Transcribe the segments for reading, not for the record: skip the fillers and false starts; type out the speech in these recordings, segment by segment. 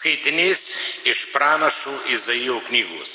Skaitinys iš pranašų Izaijo knygos.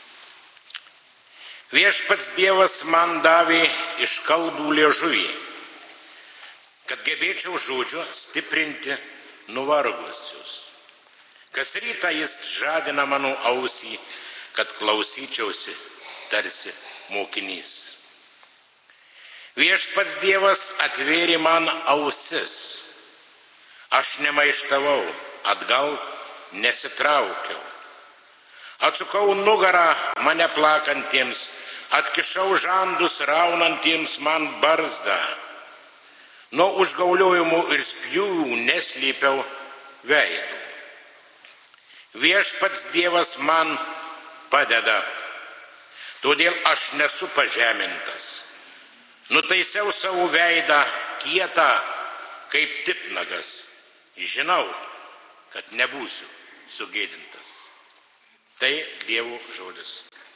Viešpats Dievas man davė iškalbų liežuvį, kad gebėčiau žodžiu stiprinti nuvargusius. Kas rytą jis žadina mano ausį, kad klausyčiausi tarsi mokinys. Viešpats Dievas atvėrė man ausis. Aš nemaištavau, atgal nesitraukiau. Atsukau nugarą mane plakantiems, atkišau žandus raunantiems man barzdą. Nuo užgauliojimų ir spjūvių neslėpiau veidų. Viešpats Dievas man padeda, todėl aš nesu pažemintas. Nutaisiau savo veidą kietą kaip titnagas. Žinau, kad nebūsiu sugėdintas. Tai Dievo žodis.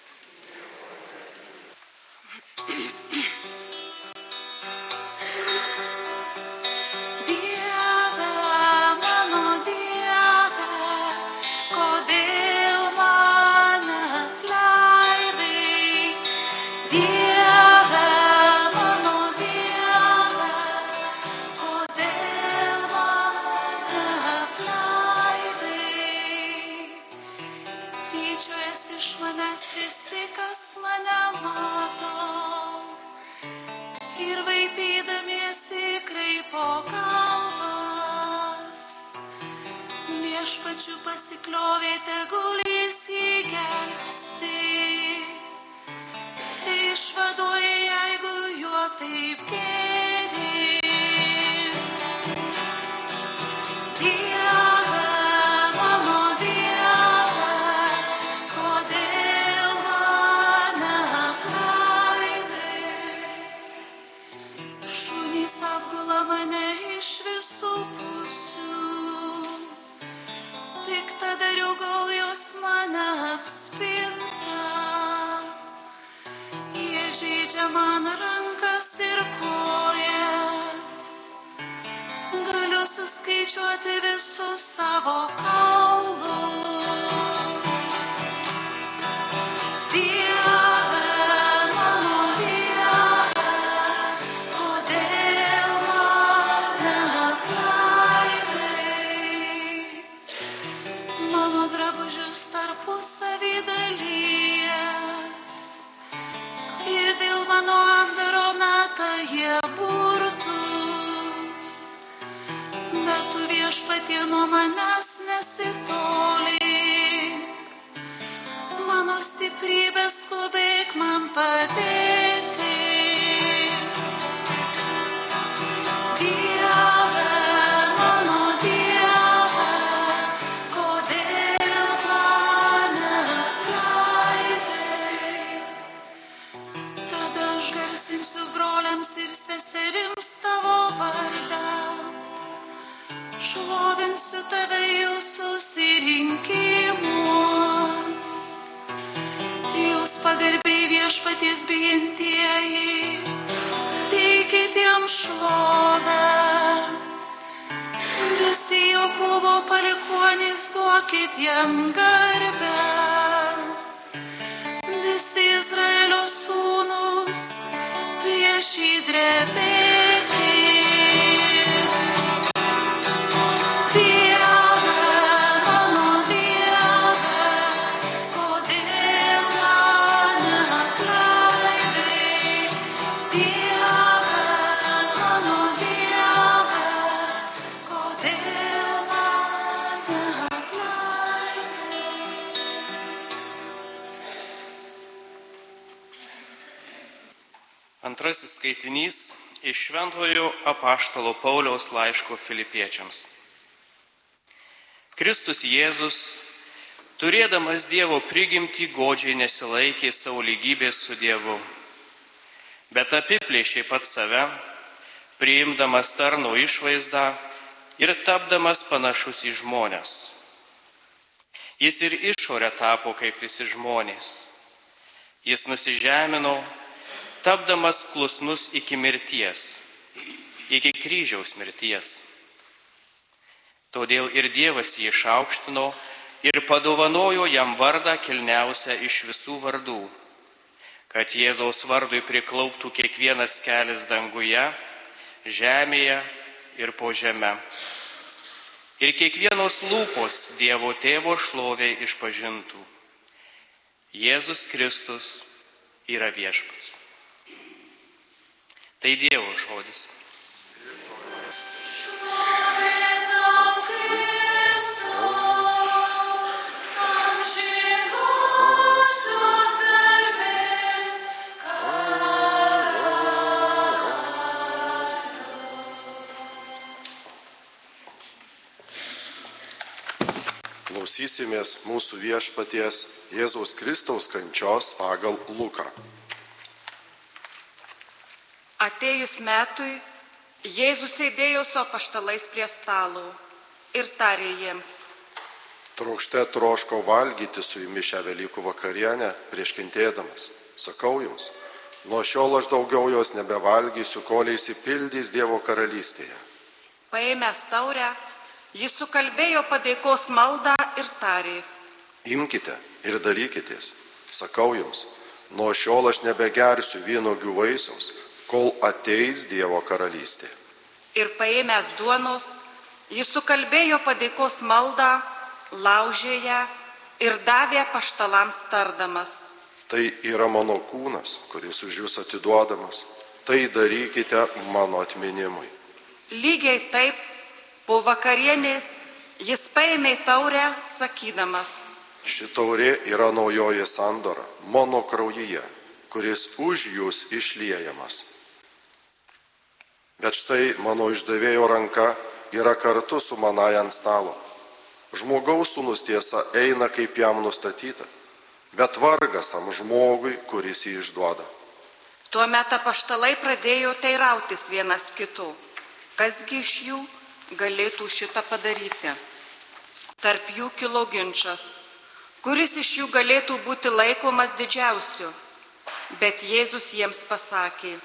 Viešpačiu pasikliovė, tegul jis jį gelbsti. Tai išvaduoja, jeigu juo taip gėris. Dieve, mano Dieve, kodėl mane apleidai? Šunys apgula mane iš visų pusių. Piktadarių gaujos mane apspinta, jie žeidžia man rankas ir kojas, galiu suskaičiuoti visus savo kaulus. Viešpatie nuo manęs nesitolink, mano stiprybė skubėk man padėti. Dieve, mano Dieve, kodėl mane apleidai? Tada aš garsinsiu broliams ir seserims tavo vardą. Šlovinsiu tave jų susirinkimus. Jūs pagarbiai Viešpaties bijantieji, teikit jam šlovę. Visi Jokūbo palikuonys, duokit jam garbę. Visi Izraelio sūnūs, prieš jį drebėkit. Antrasis skaitinys iš Šventojo apaštalo Pauliaus laiško Filipiečiams. Kristus Jėzus, turėdamas Dievo prigimtį, godžiai nesilaikė savo lygybės su Dievu, bet apiplėšė pats save, priimdamas tarno išvaizdą ir tapdamas panašus į žmones. Jis ir išorę tapo kaip visi žmonės. Jis nusižemino, tapdamas klusnus iki mirties, iki kryžiaus mirties. Todėl ir Dievas jį išaukštino ir padovanojo jam vardą kilniausią iš visų vardų, kad Jėzaus vardui priklauptų kiekvienas kelias danguje, žemėje ir po žeme. Ir kiekvienos lūpos Dievo Tėvo šlovei išpažintų: Jėzus Kristus yra viešpats. Tai Dievo žodis. Klausysimės mūsų viešpaties Jėzaus Kristaus kančios pagal Luką. Atėjus metui, Jėzus sėdėjo su apaštalais prie stalo ir tarė jiems: Trokšte troškau valgyti su jumis šią Velykų vakarienę prieš kentėdamas. Sakau jums, nuo šiol aš daugiau jos nebevalgysiu, kol išsipildys Dievo karalystėje. Paėmęs taurę, jis sukalbėjo padėkos maldą ir tarė: Imkite ir dalykitės. Sakau jums, nuo šiol aš nebegersiu vynuogių vaisiaus, kol ateis Dievo karalystė. Ir paėmęs duonos, jis sukalbėjo padėkos maldą, laužė ją ir davė apaštalams tardamas: Tai yra mano kūnas, kuris už jūs atiduodamas. Tai darykite mano atminimui. Lygiai taip, po vakarienės jis paėmė taurę, sakydamas: Ši taurė yra naujoji sandora mano kraujyje, kuris už jūs išliejamas. Bet štai mano išdavėjo ranka yra kartu su manąja ant stalo. Žmogaus sūnus tiesa eina, kaip jam nustatyta, bet vargas tam žmogui, kuris jį išduoda. Tuomet apaštalai pradėjo teirautis vienas kitu, kasgi iš jų galėtų šitą padaryti. Tarp jų kilo ginčas, kuris iš jų galėtų būti laikomas didžiausiu. Bet Jėzus jiems pasakė: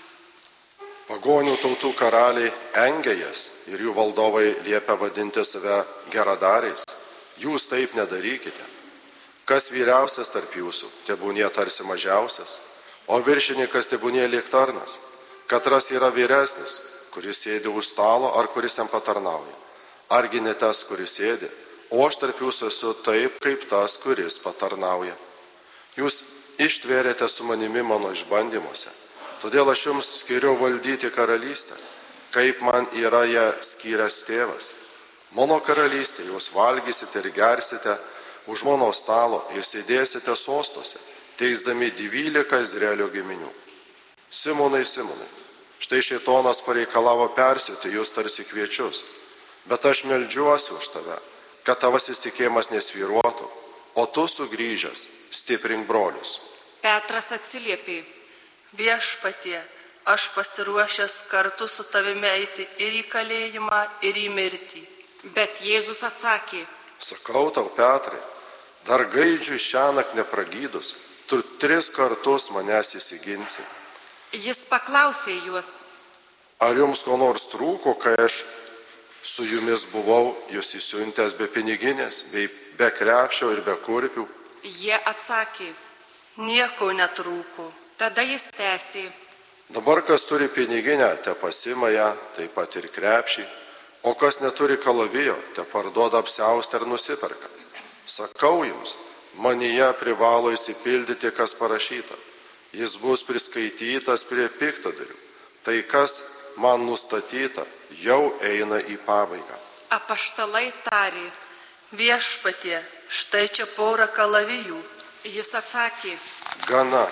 Pagonių tautų karaliai engia jas ir jų valdovai liepia vadinti save geradariais. Jūs taip nedarykite. Kas vyriausias tarp jūsų, tebūnie tarsi mažiausias, o viršininkas tebūnie lyg tarnas. Katras yra vyresnis, kuris sėdi už stalo ar kuris jam patarnauja. Argi ne tas, kuris sėdi, o aš tarp jūsų esu taip, kaip tas, kuris patarnauja. Jūs ištvėrėte su manimi mano išbandymuose, todėl aš jums skiriu valdyti karalystę, kaip man yra ją skyręs tėvas. Mano karalystė jūs valgysite ir gersite už mano stalo ir sėdėsite sostuose, teisdami 12 Izraelio giminių. Simonai, Simonai, štai šėtonas pareikalavo persiūti jūs tarsi kviečius, bet aš meldžiuosi už tave, kad tavasis tikėjimas nesvyruotų, o tu sugrįžęs stiprink brolius. Petras atsiliepė: Viešpatie, aš pasiruošęs kartu su tavimi eiti ir į kalėjimą, ir į mirtį. Bet Jėzus atsakė: Sakau tau, Petrai, dar gaidžiui šiąnakt nepragydus, tu 3 kartus manęs įsiginsi. Jis paklausė juos: Ar jums ko nors trūko, kai aš su jumis buvau jūs įsiuntęs be piniginės, be krepšio ir be kurpių? Jie atsakė: Nieko netrūko. Tada jis tęsė: Dabar kas turi piniginę, te pasima ją, taip pat ir krepšį, o kas neturi kalavijo, te parduoda apsiaustą ir nusiperka. Sakau jums, manyje privalo įsipildyti, kas parašyta. Jis bus priskaitytas prie piktadarių. Tai, kas man nustatyta, jau eina į pabaigą. Apaštalai tarė: Viešpatie, štai čia porą kalavijų. Jis atsakė: Gana.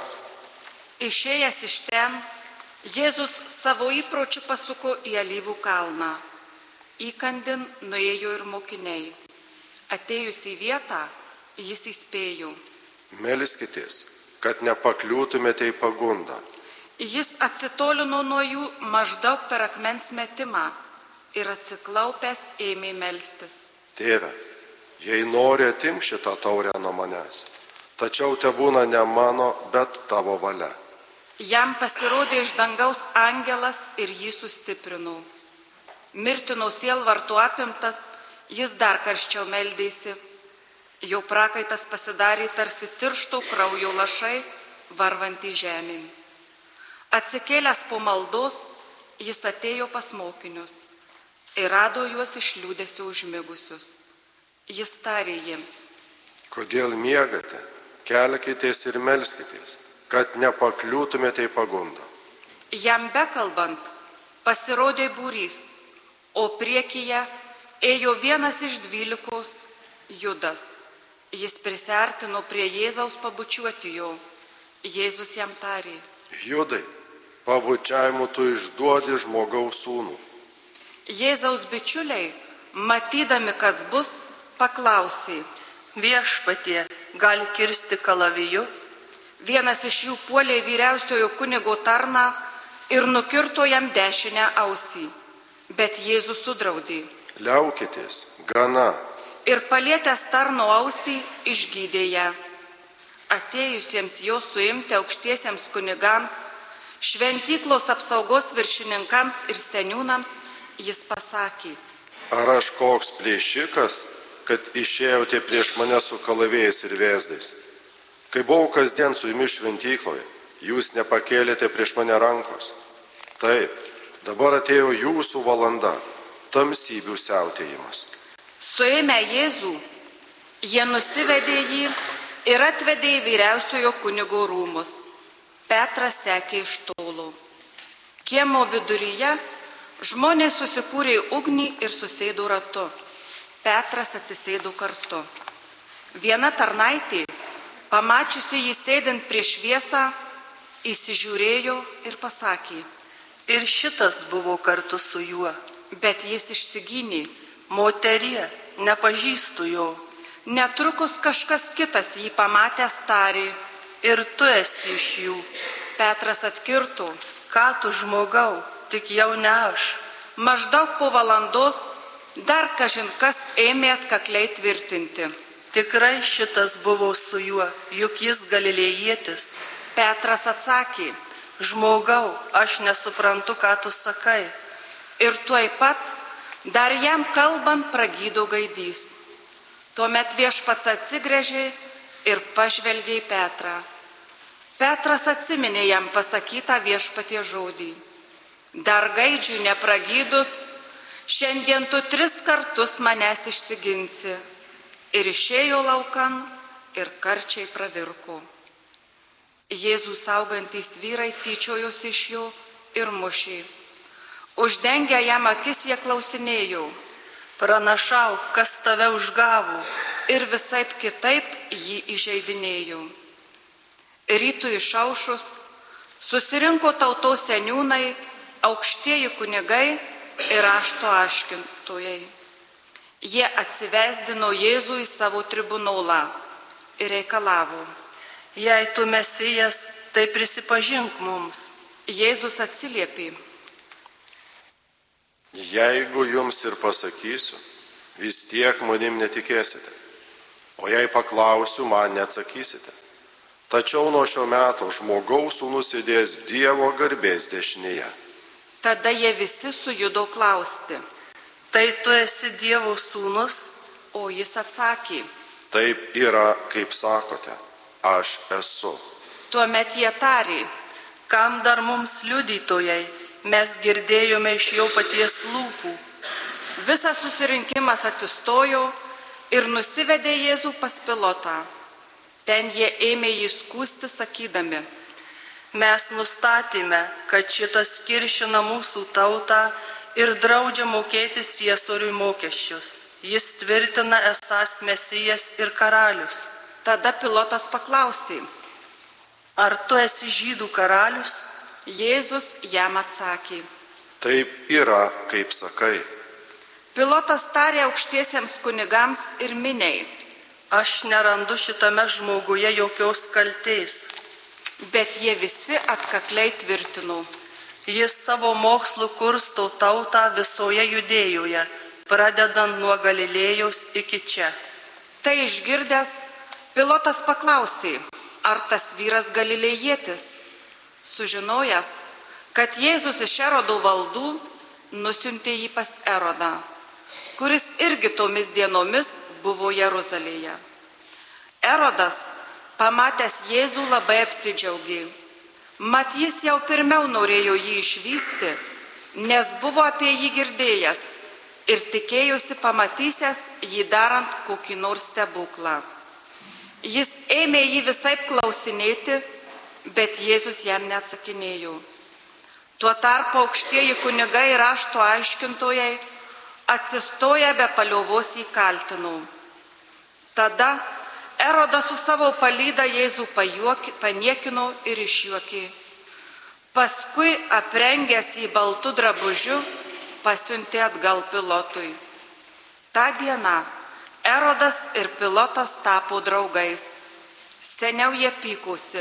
Išėjęs iš ten, Jėzus savo įpročiu pasuko į Alyvų kalną. Įkandin nuėjo ir mokiniai. Atėjus į vietą, jis įspėjo: Melskitės, kad nepakliūtumėte į pagundą. Jis atsitolino nuo jų maždaug per akmens metimą ir atsiklaupęs ėmė melstis: Tėve, jei nori, atimk šitą taurę nuo manęs, tačiau tebūna ne mano, bet tavo valia. Jam pasirodė iš dangaus angelas ir jį sustiprino. Mirtino sielvarto apimtas, jis dar karščiau meldėsi. Jo prakaitas pasidarė tarsi tiršto kraujo lašai varvantį žemyn. Atsikėlęs po maldos, jis atėjo pas mokinius ir rado juos iš liūdesio užmigusius. Jis tarė jiems: Kodėl miegate? Kelkitės ir melskitės, kad nepakliūtumėte į pagundą. Jam bekalbant, pasirodė būrys, o priekyje ėjo vienas iš 12, Judas. Jis prisiartino prie Jėzaus pabučiuoti jo. Jėzus jam tarė: Judai, pabučiavimu tu išduodi žmogaus sūnų. Jėzaus bičiuliai, matydami, kas bus, paklausė. Viešpatie, gal kirsti kalaviju? Vienas iš jų puolė vyriausiojo kunigo tarną ir nukirto jam dešinę ausį. Bet Jėzus sudraudė. Liaukitės, gana. Ir palietęs tarno ausį, išgydė ją. Atėjusiems jo suimti aukštiesiems kunigams, šventyklos apsaugos viršininkams ir seniūnams, jis pasakė: Ar aš koks plėšikas, kad išėjote prieš mane su kalavėjais ir vėzdais? Kai buvau kasdien su jumis šventykloje, jūs nepakėlėte prieš mane rankos. Taip, dabar atėjo jūsų valanda, tamsybių siautėjimas. Suėmę Jėzų, jie nusivedė jį ir atvedė į vyriausiojo kunigo rūmus. Petras sekė iš tolo. Kiemo viduryje žmonės susikūrė ugnį ir susėdo ratu. Petras atsisėdo kartu. Viena tarnaitė, pamačiusi jį sėdint prieš šviesą, įsižiūrėjo ir pasakė: Ir šitas buvo kartu su juo. Bet jis išsigynė. Moterie, nepažįstu jo. Netrukus kažkas kitas jį pamatęs tarė: Ir tu esi iš jų. Petras atkirto: Ką tu žmogau, tik jau ne aš. Maždaug po valandos dar kažin kas ėmė atkakliai tvirtinti: Tikrai šitas buvo su juo, juk jis galilėjietis. Petras atsakė: Žmogau, aš nesuprantu, ką tu sakai. Ir tuoj pat, dar jam kalbant, pragydo gaidys. Tuomet Viešpats atsigręžė ir pažvelgė į Petrą. Petras atsiminė jam pasakytą Viešpaties žodį: Dar gaidžiui nepragydus, šiandien tu 3 kartus manęs išsiginsi. Ir išėjo laukan ir karčiai pravirko. Jėzų saugantys vyrai tyčiojosi iš jo ir mušė. Uždengę jam akis, jie klausinėjo: Pranašau, kas tave užgavo? Ir visaip kitaip jį įžeidinėjo. Rytui išaušus susirinko tautos seniūnai, aukštieji kunigai ir rašto aiškintojai. Jie atsivesdino Jėzų į savo tribunolą ir reikalavo: Jei tu Mesijas, tai prisipažink mums. Jėzus atsiliepė: Jeigu jums ir pasakysiu, vis tiek manim netikėsite. O jei paklausiu, man neatsakysite. Tačiau nuo šio meto žmogaus sūnus sėdės Dievo garbės dešinėje. Tada jie visi sujudo klausti: Tai tu esi Dievo sūnus? O jis atsakė: Taip yra, kaip sakote, aš esu. Tuomet jie tarė: Kam dar mums liudytojai? Mes girdėjome iš jo paties lūpų. Visas susirinkimas atsistojo ir nusivedė Jėzų pas Pilotą. Ten jie ėmė jį skųsti, sakydami: Mes nustatėme, kad šitas kiršina mūsų tautą ir draudžia mokėti Ciesoriui mokesčius. Jis tvirtina esąs Mesijas ir karalius. Tada Pilotas paklausė: Ar tu esi žydų karalius? Jėzus jam atsakė: Taip yra, kaip sakai. Pilotas tarė aukštiesiems kunigams ir miniai: Aš nerandu šitame žmoguje jokios kaltės. Bet jie visi atkakliai tvirtino: Jis savo mokslu kursto tautą visoje Judėjoje, pradedant nuo Galilėjos iki čia. Tai išgirdęs, Pilotas paklausė: Ar tas vyras galilėjietis? Sužinojęs, kad Jėzus iš Erodo valdų, nusiuntė jį pas Erodą. kuris irgi tomis dienomis buvo Jeruzalėje. Erodas, pamatęs Jėzų, labai apsidžiaugė. Mat jis jau pirmiau norėjo jį išvysti, nes buvo apie jį girdėjęs ir tikėjosi pamatysęs jį darant kokį nors stebuklą. Jis ėmė jį visaip klausinėti, bet Jėzus jam neatsakinėjo. Tuo tarpu aukštieji kunigai ir rašto aiškintojai atsistoję be paliovos jį kaltino. Tada Erodas su savo palyda Jėzų paniekino ir išjuokė. Paskui, aprengęs jį baltu drabužiu, pasiuntė atgal Pilotui. Ta diena Erodas ir Pilotas tapo draugais. Seniau jie pykosi.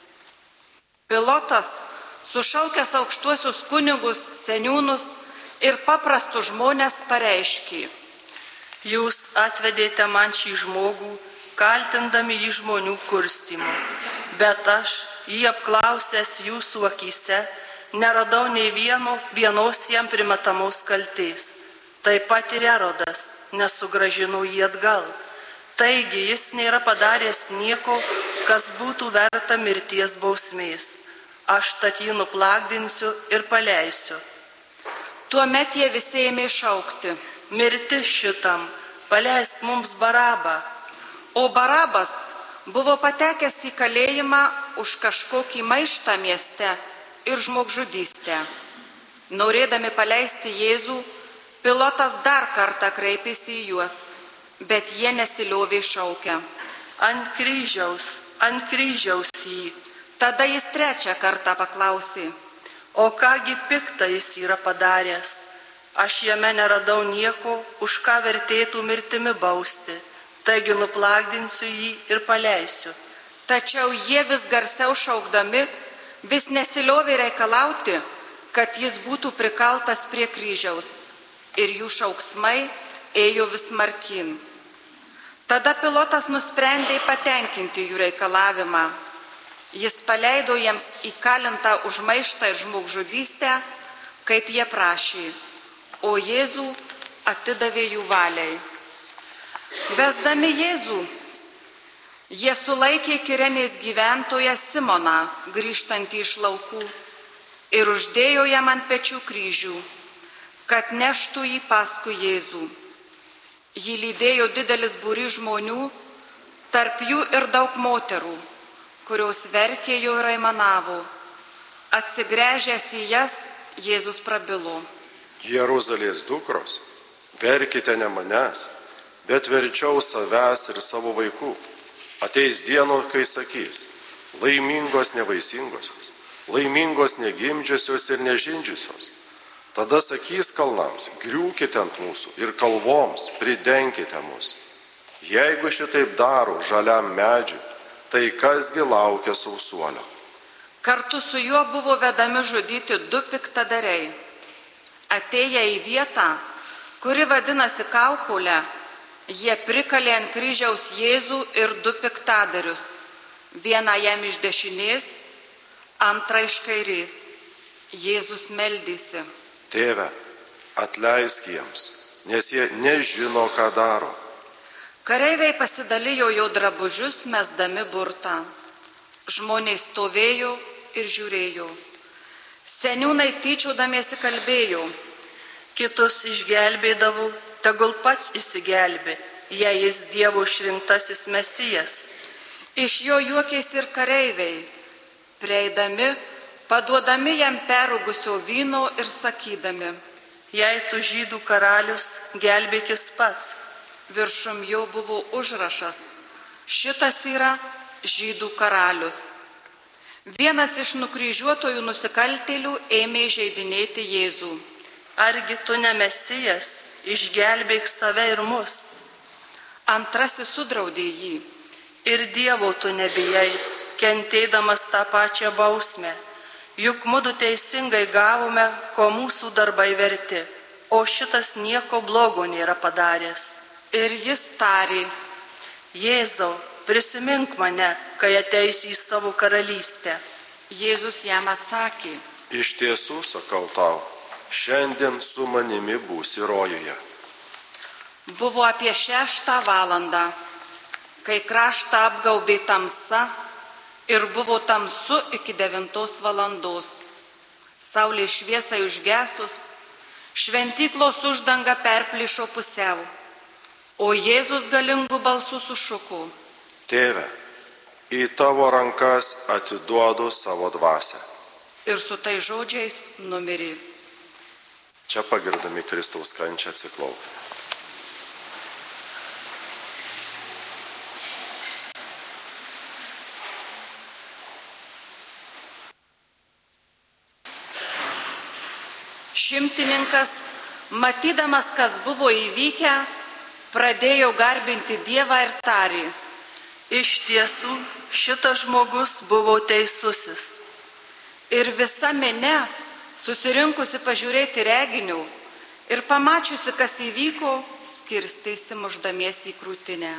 Pilotas, sušaukęs aukštuosius kunigus, seniūnus ir paprastus žmonės, pareiškė: Jūs atvedėte man šį žmogų, kaltindami jį žmonių kurstymu, bet aš, jį apklausęs jūsų akyse, neradau nei vienos jam primetamos kaltės. Taip pat ir Erodas, nesugrąžinau jį atgal. Taigi jis nėra padaręs nieko, kas būtų verta mirties bausmės. Aš tad jį nuplagdinsiu ir paleisiu. Tuomet jie visi ėmė šaukti: Mirti šitam, paleisk mums Barabą. O Barabas buvo patekęs į kalėjimą už kažkokį maištą mieste ir žmogžudystę. Norėdami paleisti Jėzų, Pilotas dar kartą kreipėsi į juos, bet jie nesiliovė šaukę: Ant kryžiaus jį. Tada jis trečią kartą paklausė: O kągi piktą jis yra padaręs? Aš jame neradau nieko, už ką vertėtų mirtimi bausti. Taigi nuplagdinsiu jį ir paleisiu. Tačiau jie vis garsiau šaukdami vis nesiliovė reikalauti, kad jis būtų prikaltas prie kryžiaus. Ir jų šauksmai ėjo vis smarkyn. Tada Pilotas nusprendė patenkinti jų reikalavimą. Jis paleido jiems įkalintą už maištą ir žmogžudystę, kaip jie prašė, o Jėzų atidavė jų valiai. Vesdami Jėzų, jie sulaikė Kirenės gyventoją Simoną, grįžtantį iš laukų, ir uždėjo jam ant pečių kryžių, kad neštų jį paskui Jėzų. Jį lydėjo didelis būrys žmonių, tarp jų ir daug moterų, kurios verkė jo ir aimanavo. Atsigręžęs į jas, Jėzus prabilo: Jeruzalės dukros, verkite ne manęs, bet verčiau savęs ir savo vaikų. Ateis dienos, kai sakys: laimingos nevaisingosios, laimingos negimdžiusios ir nežindžiusios. Tada sakys kalnams: griūkite ant mūsų, ir kalvoms: pridenkite mus. Jeigu šitaip daro žaliam medžiui, tai kasgi laukia sausuolio? Kartu su juo buvo vedami žudyti 2 piktadariai. Atėję į vietą, kuri vadinasi Kaukolė, jie prikalė ant kryžiaus Jėzų ir 2 piktadarius, vieną jam iš dešinės, antrą iš kairės. Jėzus meldėsi: Tėve, atleisk jiems, nes jie nežino, ką daro. Kareiviai pasidalijo jo drabužius, mesdami burtą. Žmonės stovėjo ir žiūrėjo. Seniūnai tyčiodamiesi kalbėjo: Kitus išgelbėdavau, tegul pats išsigelbė, jei jis Dievo išrinktasis Mesijas. Iš jo juokėsi ir kareiviai, prieidami, paduodami jam perrūgusio vyno ir sakydami: Jei tu žydų karalius, gelbėkis pats. Viršum jo buvo užrašas: šitas yra žydų karalius. Vienas iš nukryžiuotojų nusikaltėlių ėmė įžeidinėti Jėzų: Argi tu ne Mesijas, išgelbėk save ir mus. Antrasis sudraudė jį: Ir Dievo tu nebijai, kentėdamas tą pačią bausmę. Juk mudu teisingai gavome, ko mūsų darbai verti, o šitas nieko blogo nėra padaręs. Ir jis tarė: Jėzau, prisimink mane, kai ateisi į savo karalystę. Jėzus jam atsakė: Iš tiesų sakau tau, šiandien su manimi būsi rojuje. Buvo apie 6 valandą, kai kraštą apgaubė tamsa ir buvo tamsu iki 9 valandos. Saulės šviesai užgesus, šventyklos uždanga perplyšo pusiau, o Jėzus galingų balsų sušuko: Tėve, į tavo rankas atiduodu savo dvasią. Ir su tai žodžiais numirė. Čia pagirdami Kristaus kančią atsiklaupė. Šimtininkas, matydamas, kas buvo įvykę, pradėjo garbinti Dievą ir tarė: Iš tiesų, šitas žmogus buvo teisusis. Ir visa minia, susirinkusi pažiūrėti reginių ir pamačiusi, kas įvyko, skirstėsi muždamiesi į krūtinę.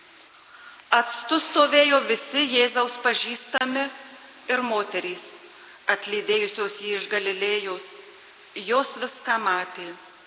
Atstu stovėjo visi Jėzaus pažįstami ir moterys, atlydėjusios jį iš Galilėjos, jos viską matė.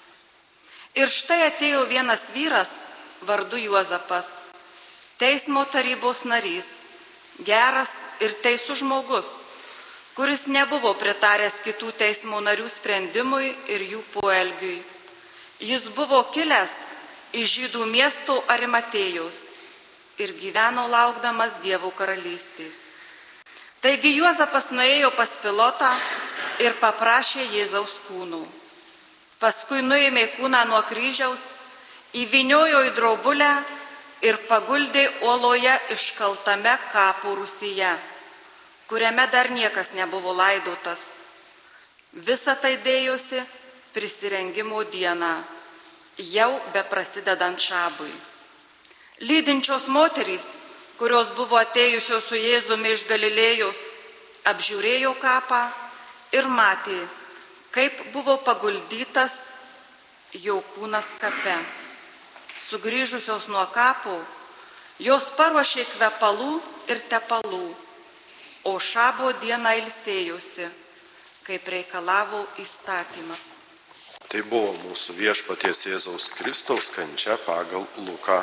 Ir štai atėjo vienas vyras, vardu Juozapas, teismo tarybos narys, geras ir teisus žmogus, kuris nebuvo pritaręs kitų teismo narių sprendimui ir jų poelgiui. Jis buvo kilęs iš Žydų miesto Arimatėjos ir gyveno laukdamas Dievo karalystės. Taigi Juozapas nuėjo pas Pilotą ir paprašė Jėzaus kūnų. Paskui nuėmė kūną nuo kryžiaus, įvyniojo į drobulę ir paguldė uoloje iškaltame kapo rūsyje, kuriame dar niekas nebuvo laidotas. Visa tai dėjosi prisirengimo dieną, jau beprasidedant šabui. Lydinčios moterys, kurios buvo atėjusios su Jėzumi iš Galilėjos, apžiūrėjo kapą ir matė, kaip buvo paguldytas jo kūnas kape. Sugrįžusios nuo kapo, jos paruošė kvepalų ir tepalų, o šabo dieną ilsėjosi, kaip reikalavo įstatymas. Tai buvo mūsų viešpaties Jėzaus Kristaus kančia pagal Luką.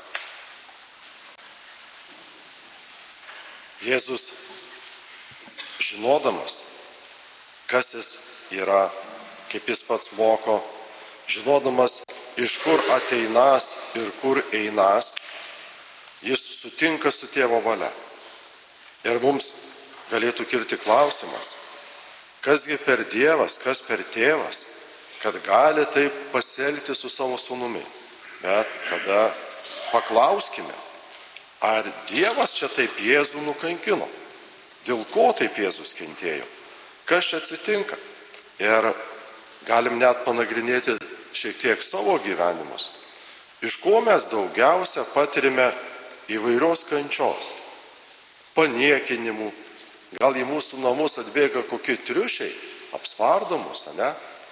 Jėzus, žinodamas, kas jis yra, kaip jis pats moko, žinodamas, iš kur ateinas ir kur einas, jis sutinka su Tėvo valia. Ir mums galėtų kilti klausimas, kasgi per Dievas, kas per Tėvas, kad gali taip pasielgti su savo sūnumi. Bet kada paklauskime, ar Dievas čia taip Jėzų nukankino, dėl ko taip Jėzus kentėjo, kas čia atsitinka. Ir galim net panagrinėti šiek tiek savo gyvenimus, iš ko mes daugiausia patirime įvairios kančios, paniekinimų. Gal į mūsų namus atbėga kokie triušiai, apspardo mus, ne?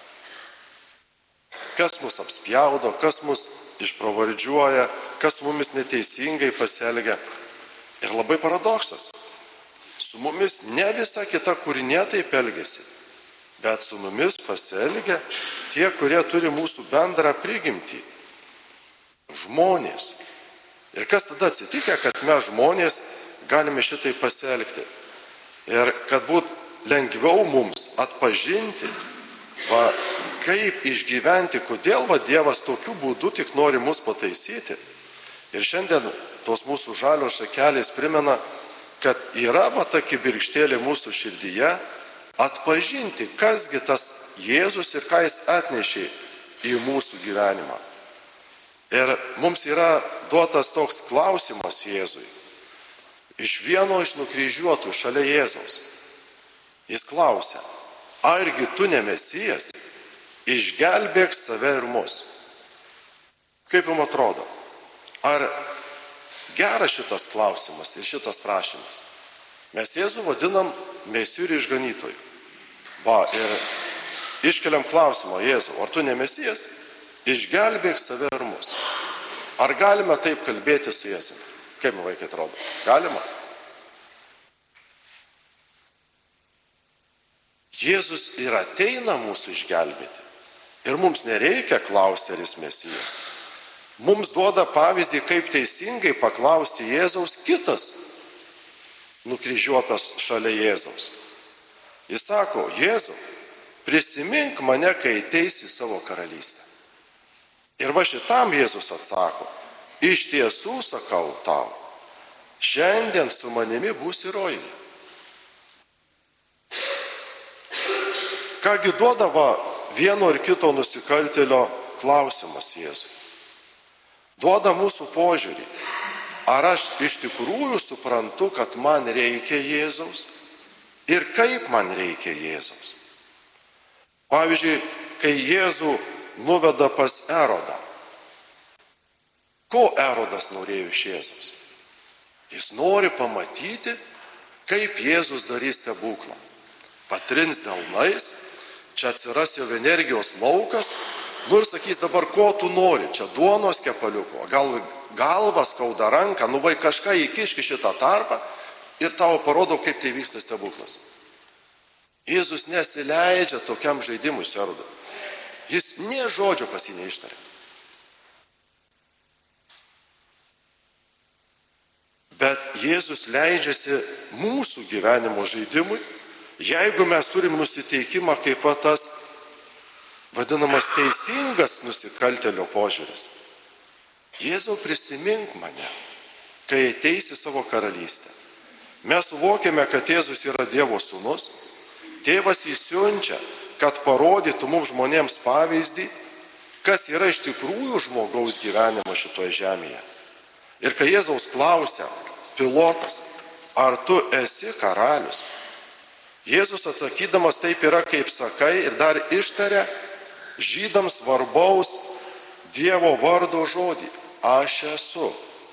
Kas mus apspjaudo, kas mus išpravardžiuoja, kas mumis neteisingai pasielgia. Ir labai paradoksas. Su mumis ne visa kita kūrinė taip elgiasi, bet su mumis pasielgia tie, kurie turi mūsų bendrą prigimtį. Žmonės. Ir kas tada atsitikia, kad mes žmonės galime šitai pasielgti. Ir kad būtų lengviau mums atpažinti, kaip išgyventi, kodėl Dievas tokiu būdu tik nori mus pataisyti. Ir šiandien tos mūsų žalios šakelės primena, kad yra ta kibirkštėlė mūsų širdyje, atpažinti, kasgi tas Jėzus ir ką jis atnešė į mūsų gyvenimą. Ir mums yra duotas toks klausimas Jėzui. Iš vieno iš nukryžiuotų šalia Jėzaus. Jis klausia, argi tu ne Mesijas, išgelbėk save ir mus. Kaip jums atrodo, ar geras šitas klausimas ir šitas prašymas? Mes Jėzų vadinam Mesiju ir išganytoju. Ir iškeliam klausimą, Jėzau, ar tu ne Mesijas, išgelbėk save ir mus. Ar galime taip kalbėti su Jėzumi? Kaip man vaikai atrodo? Galima? Jėzus ir ateina mūsų išgelbėti. Ir mums nereikia klausti, ar jis Mesijas. mums duoda pavyzdį, kaip teisingai paklausti Jėzaus kitas nukryžiuotas šalia Jėzaus. Jis sako, Jėzau, prisimink mane, kai ateisi į savo karalystę. Ir va šitam Jėzus atsako, iš tiesų sakau tau, šiandien su manimi būsi rojuje. Kągi duodavo vieno ir kito nusikaltėlio klausimas Jėzui. Duoda mūsų požiūrį. Ar aš iš tikrųjų suprantu, kad man reikia Jėzaus ir kaip man reikia Jėzaus? Pavyzdžiui, kai Jėzų nuveda pas Erodą. Ko Erodas norėjo iš Jėzaus? Jis nori pamatyti, kaip Jėzus darys stebuklą. Patrins delnais, čia atsiras jau energijos laukas, ir sakys dabar, ko tu nori, čia duonos kepaliuko, gal galvas skauda ranką, vai kažką įkiški šitą tarpą ir tau parodo, kaip tai vyksta stebuklas. Jėzus nesileidžia tokiam žaidimui su Erodu. Jis nė žodžio pas jį neištarė. Bet Jėzus leidžiasi mūsų gyvenimo žaidimui, jeigu mes turim nusiteikimą kaip tas vadinamas teisingas nusikaltėlio požiūris. Jėzau, prisimink mane, kai ateisi savo karalystę. Mes suvokiame, kad Jėzus yra Dievo sūnus. Tėvas jį siunčia, kad parodytų mums žmonėms pavyzdį, kas yra iš tikrųjų žmogaus gyvenimo šitoje žemėje. Ir kai Jėzaus klausia Pilotas, ar tu esi karalius? Jėzus atsakydamas taip yra, kaip sakai, ir dar ištaria žydams svarbaus Dievo vardo žodį. Aš esu.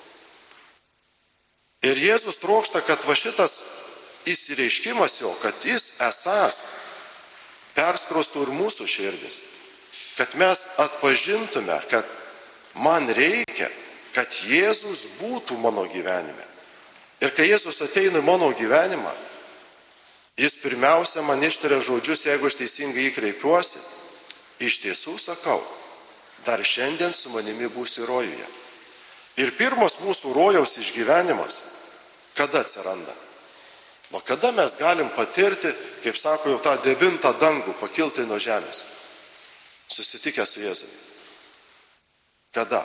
Ir Jėzus trokšta, kad va šitas įsireiškimas jo, kad jis esąs perskrostų ir mūsų širdis. Kad mes atpažintume, kad man reikia, kad Jėzus būtų mano gyvenime. Ir kai Jėzus ateina į mano gyvenimą, jis pirmiausia man ištaria žodžius, jeigu aš teisingai jį kreipiuosi, iš tiesų sakau, dar šiandien su manimi būsi rojuje. Ir pirmas mūsų rojaus išgyvenimas, kada atsiranda? O kada mes galim patirti, kaip sako, jau tą 9 dangų, pakilti nuo žemės, susitikę su Jėzumi? Kada?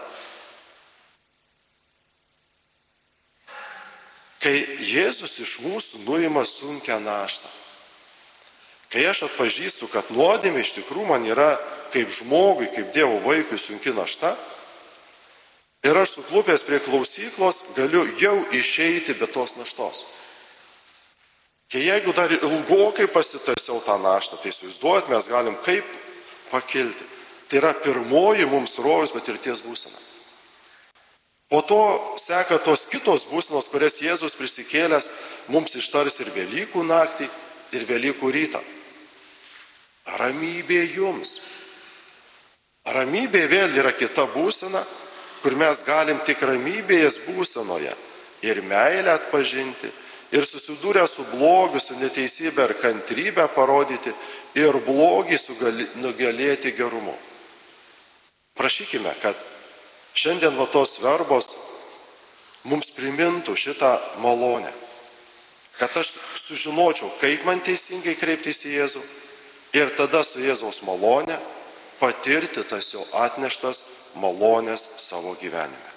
Kai Jėzus iš mūsų nuima sunkią naštą. Kai aš atpažįstu, kad nuodėmė iš tikrųjų man yra kaip žmogui, kaip Dievo vaikui sunki našta, ir aš suklupęs prie klausyklos galiu jau išeiti be tos naštos. Kai jeigu dar ilgokai pasitaisiau tą naštą, tai suizduojat, mes galim kaip pakilti. Tai yra pirmoji mums rojaus patirties būsena. Po to seka tos kitos būsenos, kurias Jėzus prisikėlęs mums ištars ir Velykų naktį, ir Velykų rytą. Ramybė jums. Ramybė vėl yra kita būsena, kur mes galim tik ramybės būsenoje ir meilę atpažinti, ir susidūrę su blogiu, su neteisybė ir kantrybę parodyti, ir blogį nugalėti gerumu. Prašykime, kad šiandien va tos verbos mums primintų šitą malonę, kad aš sužinočiau, kaip man teisingai kreiptis į Jėzų, ir tada su Jėzaus malonė patirti tas jo atneštas malonės savo gyvenime.